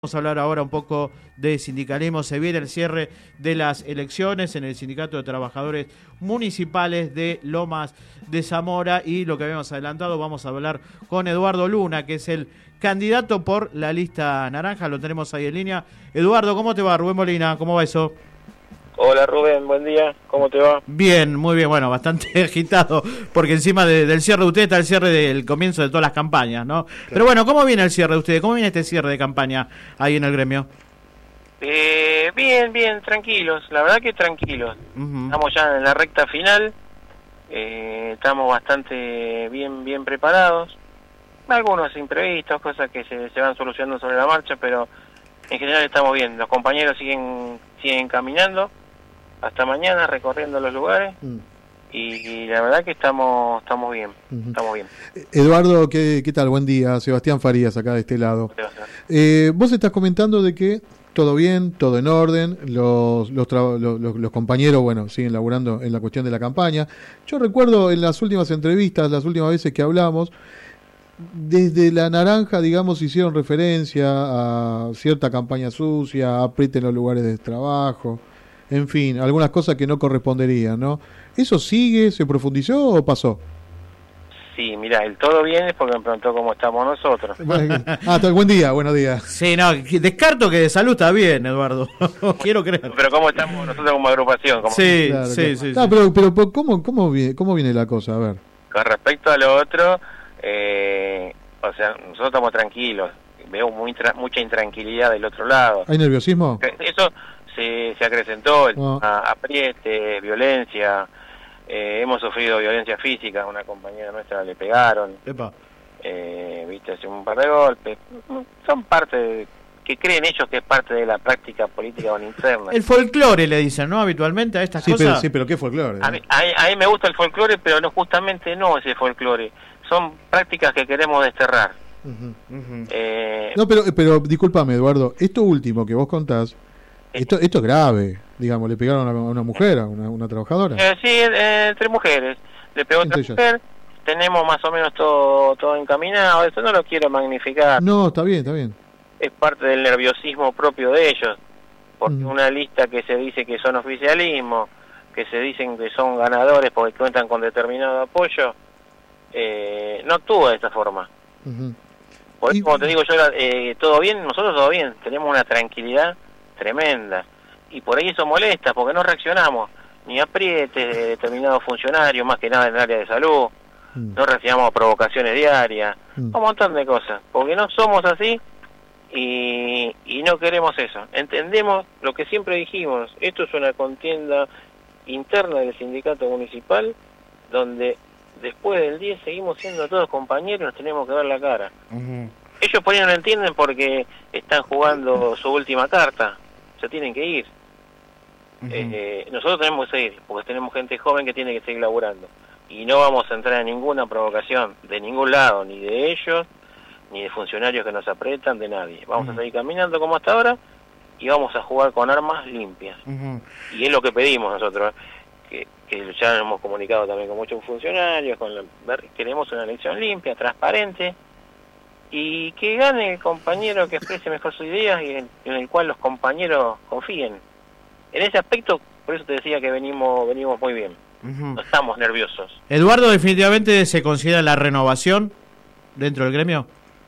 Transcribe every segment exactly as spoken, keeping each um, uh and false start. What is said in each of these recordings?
Vamos a hablar ahora un poco de sindicalismo. Se viene el cierre de las elecciones en el Sindicato de Trabajadores Municipales de Lomas de Zamora y lo que habíamos adelantado, vamos a hablar con Eduardo Luna, que es el candidato por la lista naranja. Lo tenemos ahí en línea. Eduardo, ¿cómo te va? Rubén Molina, ¿cómo va eso? Hola Rubén, buen día, ¿cómo te va? Bien, muy bien, bueno, bastante agitado, porque encima de, del cierre de ustedes está el cierre del comienzo de todas las campañas, ¿no? Claro. Pero bueno, ¿cómo viene el cierre de ustedes? ¿Cómo viene este cierre de campaña ahí en el gremio? Eh, bien, bien, tranquilos, la verdad que tranquilos. Uh-huh. Estamos ya en la recta final, eh, estamos bastante bien, bien preparados. Algunos imprevistos, cosas que se, se van solucionando sobre la marcha, pero en general estamos bien. Los compañeros siguen, siguen caminando hasta mañana recorriendo los lugares mm. y, y la verdad que estamos estamos bien, uh-huh. estamos bien. Eduardo, ¿qué, qué tal? Buen día, Sebastián Farías acá de este lado. Eh, vos estás comentando de que todo bien, todo en orden, los los, tra- los, los, los compañeros, bueno, siguen laburando en la cuestión de la campaña. Yo recuerdo en las últimas entrevistas, las últimas veces que hablamos, desde la naranja, digamos, hicieron referencia a cierta campaña sucia, aprieten los lugares de trabajo, en fin, algunas cosas que no corresponderían, ¿no? ¿Eso sigue, se profundizó o pasó? Sí, mira, el todo bien es porque me preguntó cómo estamos nosotros. Ah, buen día, buenos días. Sí, no, descarto que de salud está bien, Eduardo. Quiero creer. Pero cómo estamos nosotros como agrupación. Como... Sí, claro, sí, claro. sí. No, sí. pero, pero ¿cómo, cómo, viene, ¿cómo viene la cosa? A ver. Con respecto a lo otro, eh, o sea, nosotros estamos tranquilos. Veo muy tra- mucha intranquilidad del otro lado. ¿Hay nerviosismo? Eso se, se acrecentó, el oh. apriete, violencia. Eh, hemos sufrido violencia física, a una compañera nuestra le pegaron. Epa. Eh, viste, hace un par de golpes. Son parte de, que creen ellos que es parte de la práctica política interna. El folclore le dicen, ¿no? Habitualmente a estas sí, cosas. Pero, sí, pero ¿qué folclore? A mí, a, a mí me gusta el folclore, pero no, justamente no ese folclore. Son prácticas que queremos desterrar. Uh-huh, uh-huh. Eh, no, pero, pero discúlpame, Eduardo, esto último que vos contás, esto, esto es grave, digamos, le pegaron a una mujer, a una, una trabajadora. Eh, sí, eh, entre mujeres, le pegó a otra mujer, tenemos más o menos todo todo encaminado, eso no lo quiero magnificar. No, está bien, está bien. Es parte del nerviosismo propio de ellos, porque uh-huh. una lista que se dice que son oficialismo, que se dicen que son ganadores porque cuentan con determinado apoyo, eh, no actúa de esta forma. Uh-huh. Por eso, como te digo yo, eh, todo bien, nosotros todo bien, tenemos una tranquilidad tremenda, y por ahí eso molesta, porque no reaccionamos, ni aprietes de determinados funcionarios, más que nada en el área de salud, mm. no reaccionamos a provocaciones diarias, mm. un montón de cosas, porque no somos así, y, y no queremos eso. Entendemos lo que siempre dijimos, esto es una contienda interna del sindicato municipal, donde después del diez seguimos siendo todos compañeros y nos tenemos que ver la cara. Uh-huh. Ellos por ahí no lo entienden porque están jugando su última carta, se tienen que ir. Uh-huh. eh, nosotros tenemos que seguir, porque tenemos gente joven que tiene que seguir laburando. Y no vamos a entrar en ninguna provocación de ningún lado, ni de ellos, ni de funcionarios que nos apretan, de nadie. Vamos uh-huh. a seguir caminando como hasta ahora y vamos a jugar con armas limpias. Uh-huh. Y es lo que pedimos nosotros, que, que ya hemos comunicado también con muchos funcionarios, con la, queremos una elección limpia, transparente, y que gane el compañero que exprese mejor sus ideas y en, en el cual los compañeros confíen. En ese aspecto, por eso te decía que venimos venimos muy bien. Uh-huh. No estamos nerviosos. Eduardo, ¿definitivamente se considera la renovación dentro del gremio?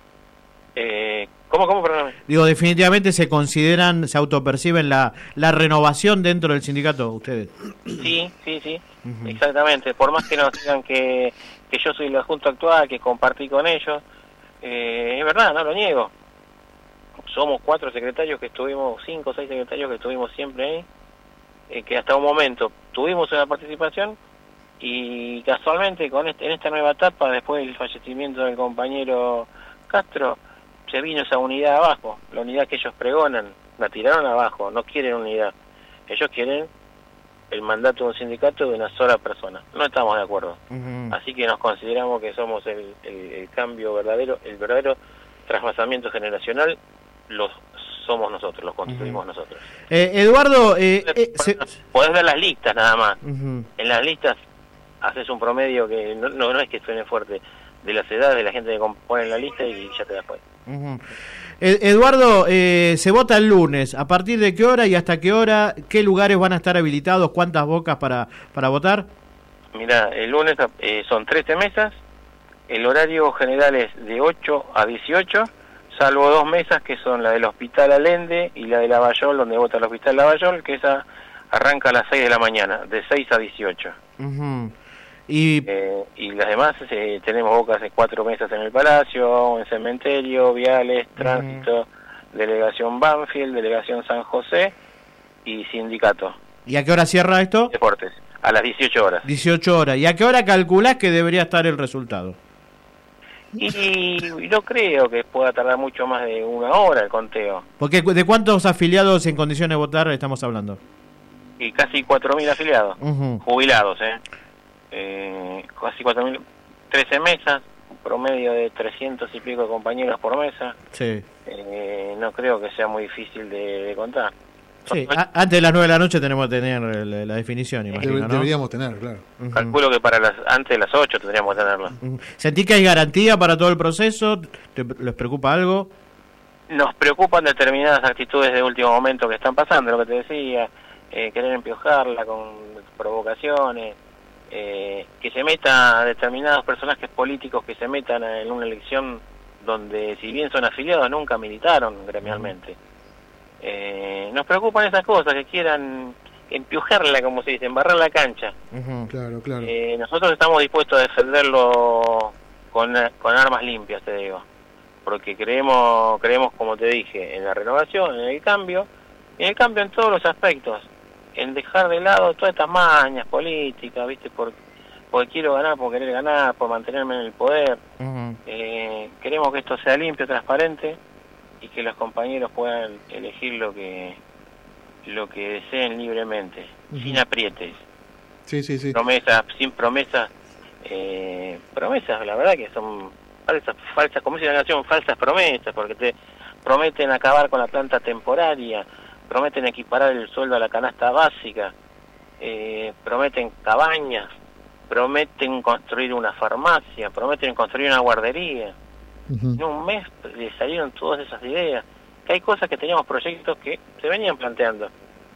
Eh, ¿Cómo, cómo, perdóname? Digo, ¿definitivamente se consideran, se autoperciben la, la renovación dentro del sindicato ustedes? Sí, sí, sí, uh-huh. exactamente. Por más que nos digan que, que yo soy el adjunto actual, que compartí con ellos, Eh, es verdad, no lo niego. Somos cuatro secretarios que estuvimos, cinco o seis secretarios que estuvimos siempre ahí, eh, que hasta un momento tuvimos una participación y casualmente con este, en esta nueva etapa, después del fallecimiento del compañero Castro, se vino esa unidad abajo, la unidad que ellos pregonan, la tiraron abajo, no quieren unidad, ellos quieren el mandato de un sindicato de una sola persona. No estamos de acuerdo. Uh-huh. Así que nos consideramos que somos el, el, el cambio verdadero, el verdadero trasvasamiento generacional, los somos nosotros, los construimos uh-huh. nosotros. Eh, Eduardo, eh, eh, se... podés ver las listas nada más. Uh-huh. En las listas haces un promedio que no, no, no es que suene fuerte, de las edades de la gente que compone la lista y ya te das cuenta. Uh-huh. Eduardo, eh, se vota el lunes. ¿A partir de qué hora y hasta qué hora? ¿Qué lugares van a estar habilitados? ¿Cuántas bocas para, para votar? Mira, el lunes eh, son trece mesas. El horario general es de ocho a dieciocho, salvo dos mesas que son la del Hospital Allende y la de Lavallol, donde vota el Hospital Lavallol, que esa arranca a las seis de la mañana, de seis a dieciocho. Uh-huh. Y Eh, y las demás eh, tenemos bocas de cuatro mesas en el Palacio, en Cementerio, Viales, Tránsito, uh-huh. Delegación Banfield, Delegación San José y Sindicato. ¿Y a qué hora cierra esto? Deportes, a las dieciocho horas. dieciocho horas. ¿Y a qué hora calculás que debería estar el resultado? Y no creo que pueda tardar mucho más de una hora el conteo. Porque ¿de cuántos afiliados en condiciones de votar estamos hablando? Y casi cuatro mil afiliados, uh-huh. jubilados, ¿eh? Eh, casi cuatro mil, trece mesas, un promedio de trescientos y pico de compañeros por mesa. Sí. Eh, no creo que sea muy difícil de, de contar. Sí, a, antes de las nueve de la noche tenemos que tener la, la definición, imagino, Debe, ¿no? Deberíamos tener, claro. Uh-huh. Calculo que para las antes de las ocho tendríamos que tenerlo. Uh-huh. ¿Sentí que hay garantía para todo el proceso? ¿Te, ¿Les preocupa algo? Nos preocupan determinadas actitudes de último momento que están pasando, lo que te decía, eh, querer empiojarla con provocaciones. Eh, que se meta determinados personajes políticos que se metan en una elección donde si bien son afiliados nunca militaron gremialmente. Eh, nos preocupan esas cosas, que quieran empiojarla, como se dice, embarrar la cancha. Uh-huh. Claro, claro. Eh, nosotros estamos dispuestos a defenderlo con, con armas limpias, te digo, porque creemos, creemos, como te dije, en la renovación, en el cambio, en el cambio en todos los aspectos. En dejar de lado todas estas mañas políticas, ¿viste? Por, porque quiero ganar, por querer ganar, por mantenerme en el poder. Uh-huh. Eh, queremos que esto sea limpio, transparente y que los compañeros puedan elegir lo que lo que deseen libremente, uh-huh. sin aprietes. Sí, sí, sí. Promesas, sin promesas, eh, promesas, la verdad que son falsas, falsas, como dice la canción, falsas promesas, porque te prometen acabar con la planta temporaria, prometen equiparar el sueldo a la canasta básica, eh, prometen cabañas, prometen construir una farmacia, prometen construir una guardería. Uh-huh. En un mes le salieron todas esas ideas. Que hay cosas que teníamos proyectos que se venían planteando.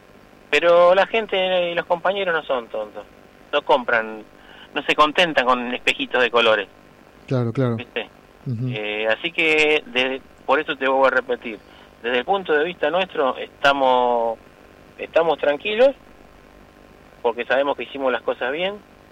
Pero la gente y los compañeros no son tontos. No compran, no se contentan con espejitos de colores. Claro, claro. ¿Viste? Uh-huh. Eh, así que desde, por eso te voy a repetir. Desde el punto de vista nuestro estamos estamos tranquilos porque sabemos que hicimos las cosas bien,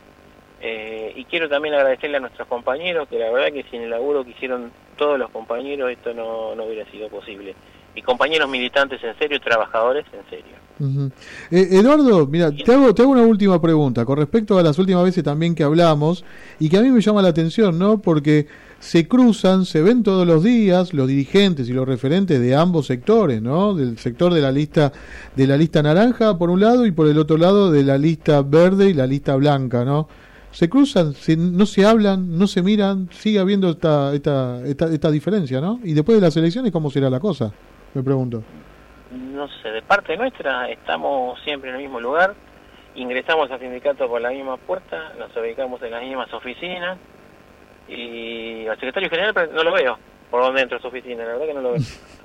eh, y quiero también agradecerle a nuestros compañeros, que la verdad que sin el laburo que hicieron todos los compañeros esto no, no hubiera sido posible, y compañeros militantes en serio, trabajadores en serio. Uh-huh. eh, Eduardo, mira, te hago, te hago una última pregunta con respecto a las últimas veces también que hablamos y que a mí me llama la atención, ¿no? Porque se cruzan, se ven todos los días los dirigentes y los referentes de ambos sectores, ¿no? Del sector de la lista de la lista naranja por un lado y por el otro lado de la lista verde y la lista blanca, ¿no? Se cruzan, se, no se hablan, no se miran, sigue habiendo esta, esta esta esta diferencia, ¿no? Y después de las elecciones, ¿cómo será la cosa? Me pregunto. No sé, de parte nuestra estamos siempre en el mismo lugar, ingresamos al sindicato por la misma puerta, nos ubicamos en las mismas oficinas. Y al secretario general no lo veo por donde entra su oficina, la verdad que no lo veo.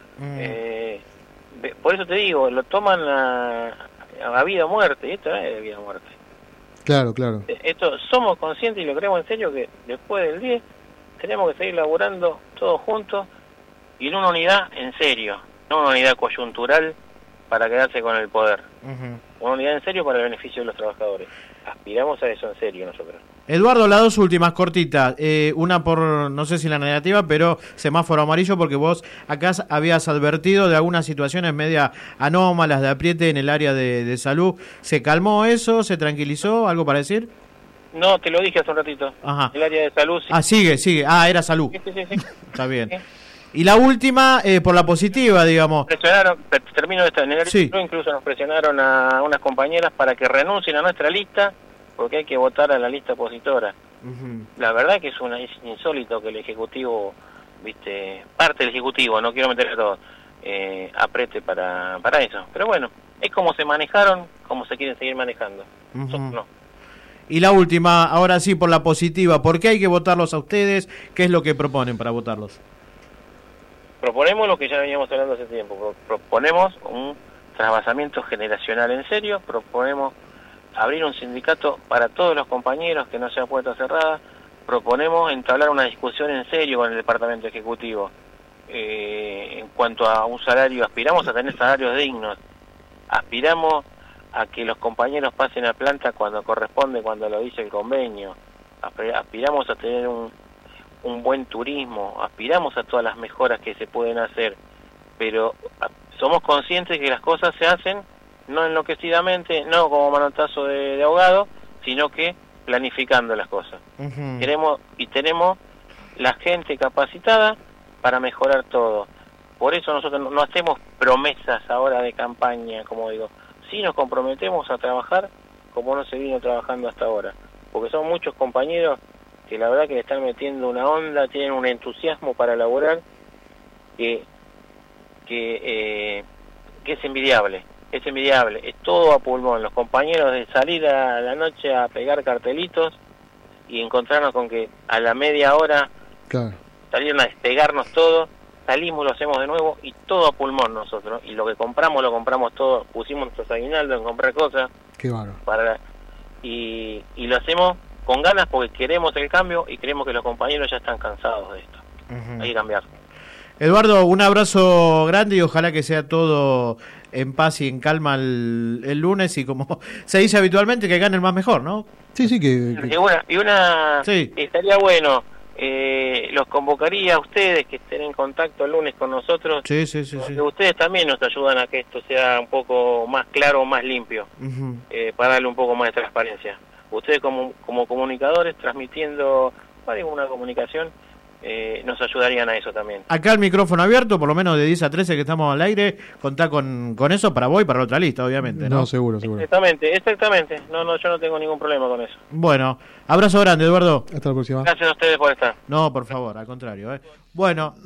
eh, por eso te digo, lo toman a, a vida o muerte, y esto no es de vida o muerte. Claro, claro. Esto somos conscientes y lo creemos en serio que después del diez tenemos que seguir laburando todos juntos y en una unidad en serio, no una unidad coyuntural para quedarse con el poder. Uh-huh. Una unidad en serio para el beneficio de los trabajadores. Aspiramos a eso en serio nosotros. Eduardo, las dos últimas cortitas, eh, una por, no sé si la negativa, pero semáforo amarillo, porque vos acá habías advertido de algunas situaciones media anómalas de apriete en el área de, de salud. ¿Se calmó eso? ¿Se tranquilizó? ¿Algo para decir? No, te lo dije hace un ratito. Ajá. El área de salud... Sí. Ah, sigue, sigue. Ah, era salud. Sí, sí, sí. Está bien. Sí. Y la última, eh, por la positiva, digamos. Presionaron, termino esto, en el sí. incluso nos presionaron a unas compañeras para que renuncien a nuestra lista porque hay que votar a la lista opositora. Uh-huh. La verdad que es, una, es insólito que el Ejecutivo, viste, parte del Ejecutivo, no quiero meter a todos, eh, apriete para, para eso. Pero bueno, es como se manejaron, como se quieren seguir manejando. Uh-huh. Eso, no. Y la última, ahora sí, por la positiva, ¿por qué hay que votarlos a ustedes? ¿Qué es lo que proponen para votarlos? proponemos lo que ya veníamos hablando hace tiempo, proponemos un trasvasamiento generacional en serio, proponemos abrir un sindicato para todos los compañeros que no sea puerta cerrada, proponemos entablar una discusión en serio con el departamento ejecutivo eh, en cuanto a un salario. Aspiramos a tener salarios dignos, aspiramos a que los compañeros pasen a planta cuando corresponde, cuando lo dice el convenio, aspiramos a tener un, un buen turismo, aspiramos a todas las mejoras que se pueden hacer, pero somos conscientes que las cosas se hacen no enloquecidamente, no como manotazo de, de ahogado, sino que planificando las cosas. Uh-huh. Queremos y tenemos la gente capacitada para mejorar todo. Por eso nosotros no hacemos promesas ahora de campaña, como digo, sí nos comprometemos a trabajar como no se vino trabajando hasta ahora, porque son muchos compañeros que la verdad que le están metiendo una onda, tienen un entusiasmo para laborar que que, eh, que es envidiable, es envidiable, es todo a pulmón. Los compañeros de salir a la noche a pegar cartelitos y encontrarnos con que a la media hora claro. salieron a despegarnos todo, salimos, lo hacemos de nuevo y todo a pulmón nosotros, y lo que compramos lo compramos todo, pusimos nuestros aguinaldos en comprar cosas. Qué bárbaro. Para, y, y lo hacemos con ganas porque queremos el cambio y creemos que los compañeros ya están cansados de esto. Uh-huh. Hay que cambiar. Eduardo, un abrazo grande y ojalá que sea todo en paz y en calma el, el lunes y como se dice habitualmente que gane el más mejor, ¿no? Sí, sí, que... que... Y una, y una sí. estaría bueno, eh, los convocaría a ustedes que estén en contacto el lunes con nosotros, sí, sí, sí, porque sí. ustedes también nos ayudan a que esto sea un poco más claro, más limpio, uh-huh. eh, para darle un poco más de transparencia. Ustedes como, como comunicadores transmitiendo una comunicación, Eh, nos ayudarían a eso también. Acá el micrófono abierto, por lo menos de diez a trece que estamos al aire, contá con, con eso para vos y para la otra lista, obviamente, ¿no? No, seguro, seguro. Exactamente, exactamente. No, no, yo no tengo ningún problema con eso. Bueno, abrazo grande, Eduardo. Hasta la próxima. Gracias a ustedes por estar. No, por favor, al contrario, ¿eh? Bueno.